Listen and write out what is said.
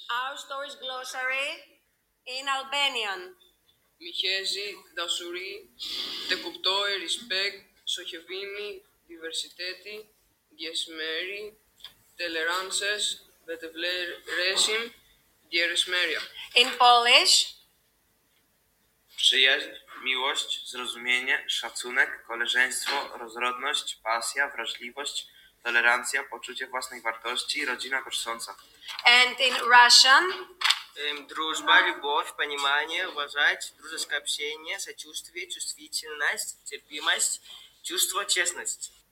Our story's glossary in Albanian. Mihezi, dashuri, të kuptoj, respekt, shoqërimi, diversiteti, ndjesmëri, tolerancës, vetëvlerësim, ndjerësmëria. In Polish, Przyjaźń, miłość, zrozumienie, szacunek, koleżeństwo, rozrodność, pasja, wrażliwość, tolerancja, poczucie własnej wartości, rodzina tożsąca. and in Russian, Дружба, любовь, понимание, уважать, дружеское общение, сочувствие, чувствительность, терпимость, чувство, честность.